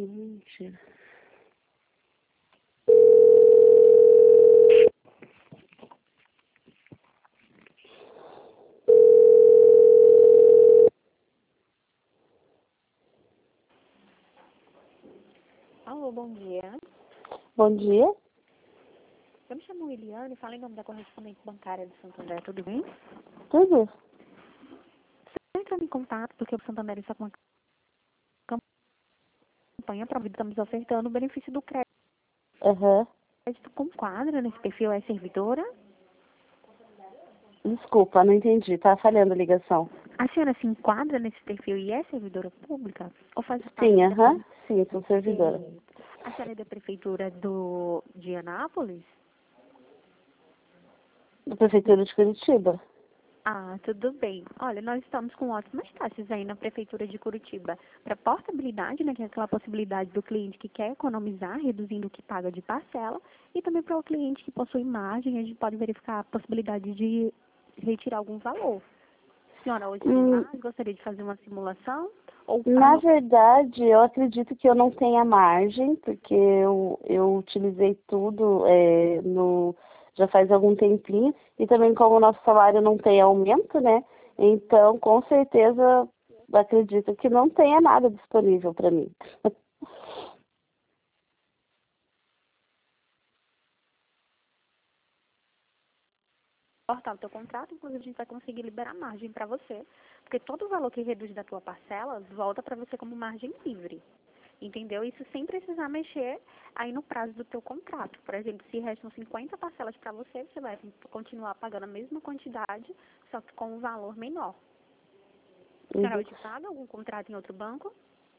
Mentira. Alô, bom dia. Bom dia. Eu me chamo Eliane, falo em nome da correspondente bancária de Santander, tudo bem? Tudo? Você entrou em contato porque o Santander está com uma campanha para estamos ofertando o benefício do Aham. crédito com quadra nesse perfil, é servidora? Desculpa, não entendi. Tá falhando a ligação. A senhora se enquadra nesse perfil e é servidora pública? Ou faz parte Sim, da... aham. Sim, sou servidora. A senhora é da prefeitura de Anápolis? Da Prefeitura de Curitiba. Ah, tudo bem. Olha, nós estamos com ótimas taxas aí na Prefeitura de Curitiba. Para portabilidade, né, que é aquela possibilidade do cliente que quer economizar, reduzindo o que paga de parcela, e também para o cliente que possui margem, a gente pode verificar a possibilidade de retirar algum valor. Senhora, hoje tem Hum, mais? Gostaria de fazer uma simulação? Ou Na verdade, eu acredito que eu não tenha margem, porque eu utilizei tudo já faz algum tempinho, e também como o nosso salário não tem aumento, né? Então, com certeza, acredito que não tenha nada disponível para mim. cortar o teu contrato, inclusive a gente vai conseguir liberar margem para você, porque todo o valor que reduz da tua parcela volta para você como margem livre. Entendeu? Isso sem precisar mexer aí no prazo do teu contrato. Por exemplo, se restam 50 parcelas para você, você vai continuar pagando a mesma quantidade, só que com um valor menor. A senhora Uhum. hoje paga algum contrato em outro banco?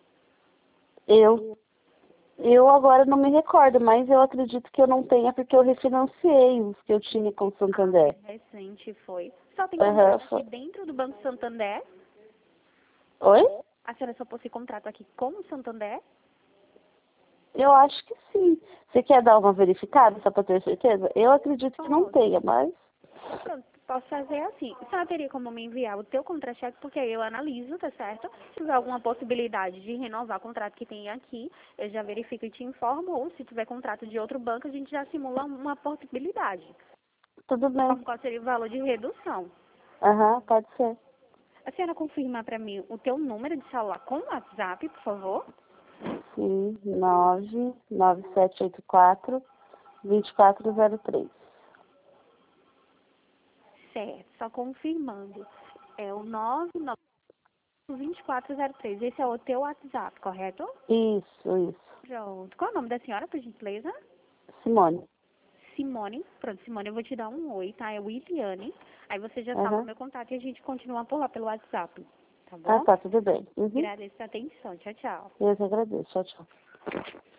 Eu agora não me recordo, mas eu acredito que eu não tenha porque eu refinanciei os que eu tinha com o Santander. Recente foi. Só tem Aham. contrato aqui dentro do Banco Santander? Oi? A senhora só possui contrato aqui com o Santander? Eu acho que sim. Você quer dar uma verificada só para ter certeza? Eu acredito que não Posso. tenha, mas Pronto, posso fazer assim. A senhora teria como me enviar o teu contra-cheque, porque aí eu analiso, tá certo? Se tiver alguma possibilidade de renovar o contrato que tem aqui, eu já verifico e te informo, ou se tiver contrato de outro banco, a gente já simula uma possibilidade. tudo bem. Como qual seria o valor de redução. Aham, pode ser. A senhora confirmar para mim o teu número de celular com WhatsApp, por favor? Sim, 99784-2403. Certo, só confirmando. É o 992403. Esse é o teu WhatsApp, correto? Isso. Pronto. Qual é o nome da senhora, por gentileza? Simone. Simone. Pronto, Simone, eu vou te dar um oi, tá? É Williane. Aí você já salva Aham. meu contato e a gente continua por lá pelo WhatsApp. Tá Ah, bom? tá, tudo bem. Uhum. Agradeço a atenção. Tchau, tchau. Eu que agradeço. Tchau, tchau.